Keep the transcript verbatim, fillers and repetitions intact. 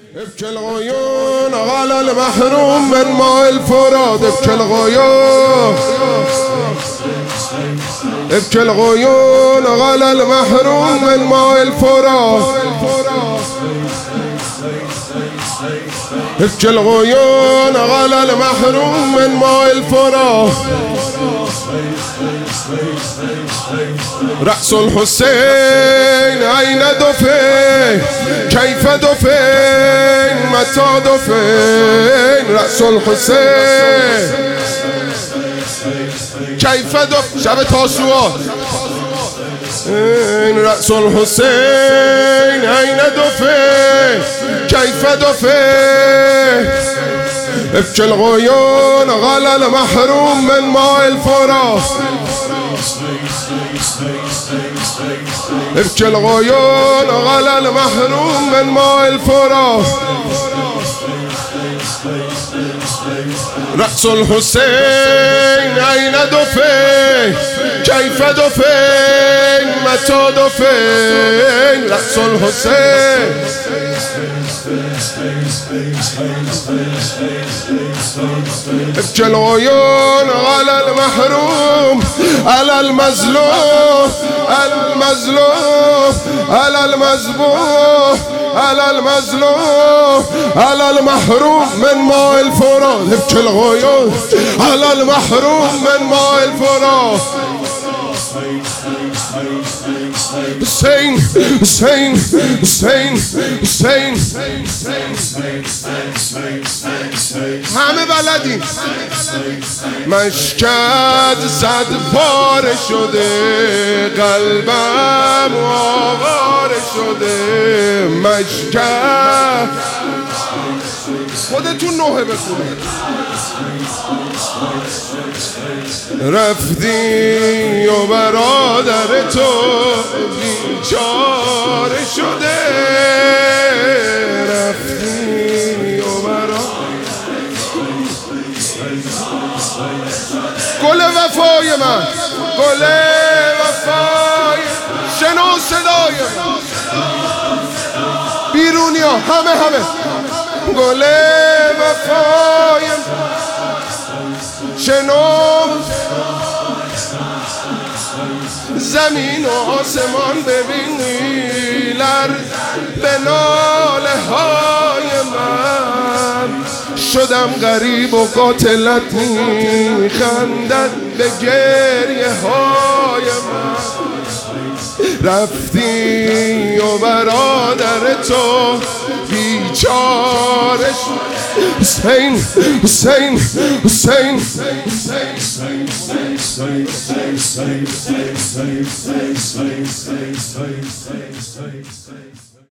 ابكي الغيون على المحروم من ماء الفرات. ابكي الغيون ابكي الغيون على المحروم من ماء الفرات. ابكي الغيون على المحروم من ماء الفرات. رأس الحسين أين دفن؟ كيف دفن؟ متى دفن؟ رأس الحسين كيف دفن؟ شب تاسوعا. رأس الحسين أين دفن؟ كيف دفن؟ ابكي الغيون على المحروم من ماء الفرات. ابكي الغيون على المحروم من ماء الفرات. رأس الحسين أين دفن؟ كيف دفن؟ متى دفن؟ رأس الحسين ابكي الغيون على المحروم، على المظلوم، على المظلوم، على المذبوح، على المظلوم، على المحروم من ماء الفرات. ابكي الغيون على المحروم من ماء الفرات. حسين حسين حسين حسين همه بلدی. مشکد صد پاره شده، قلبم آواره شده. مشکد خودتون نوحه بخونید. رفتی و برادر تو بیچاره شده. رفتی و برادر گل وفای من، گل وفای شنو صدای من. بیرونی ها همه همه گل وفای شنو. زمین و آسمان ببینی لرز به ناله های من. شدم غریب و قاتلت میخندد به گریه های من. رفتی و برادر تو بیچاره شد. حسین حسین حسین حسین